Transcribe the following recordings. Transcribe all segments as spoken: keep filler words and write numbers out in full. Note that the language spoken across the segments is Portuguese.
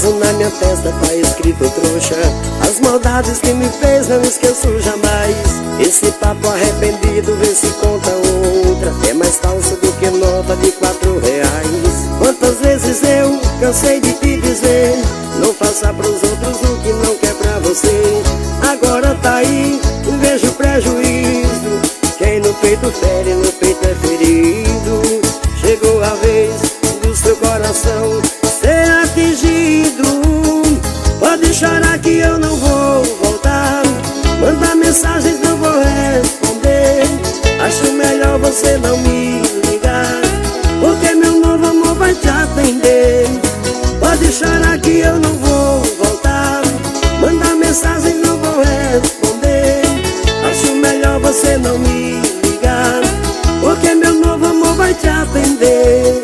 acaso na minha testa tá escrito trouxa. As maldades que me fez não esqueço jamais. Esse papo arrependido, vê se conta outra. É mais falso do que nota de quatro reais. Quantas vezes eu cansei de te dizer, não faça pros outros o que não quer pra você. Agora tá aí, vejo prejuízo. Quem no peito fere, no peito é ferido. Chegou a vez do seu coração ser atingido. Pode chorar que eu não vou voltar. Manda mensagens, não vou responder. Acho melhor você não me ligar, porque meu novo amor vai te atender. Pode chorar que eu não vou voltar. Manda mensagem, não vou responder. Acho melhor você não me ligar, porque meu novo amor vai te atender.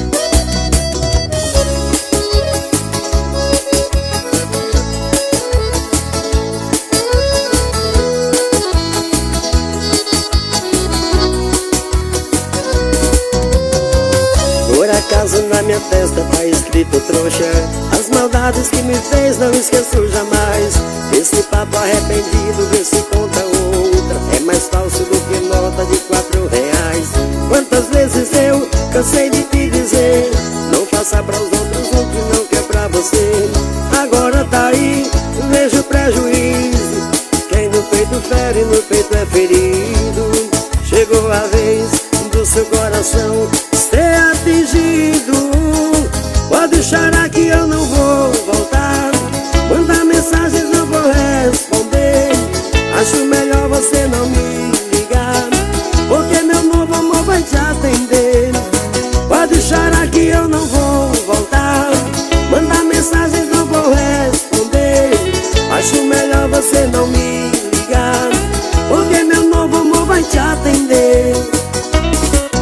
Por acaso na minha testa tá escrito trouxa. As maldades que me fez não esqueço jamais. Esse papo arrependido, vê se conta outra. É mais falso do que nota de quatro reais. Quantas vezes eu cansei de te dizer, não faça pros outros o que não quer pra você. Agora tá aí, vejo prejuízo. Quem no peito fere, no peito é ferido. Chegou a vez do seu coração